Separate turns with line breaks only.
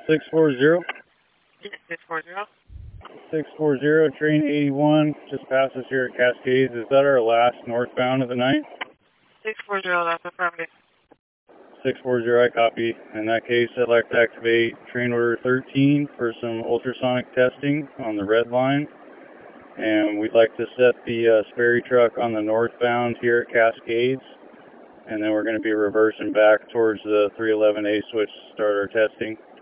640.
640.
640, train 81, just passed us here at Cascades. Is that our last northbound of the night?
640, that's affirmative.
640, I copy. In that case, I'd like to activate train order 13 for some ultrasonic testing on the red line. And we'd like to set the Sperry truck on the northbound here at Cascades. And then we're going to be reversing back towards the 311A switch to start our testing.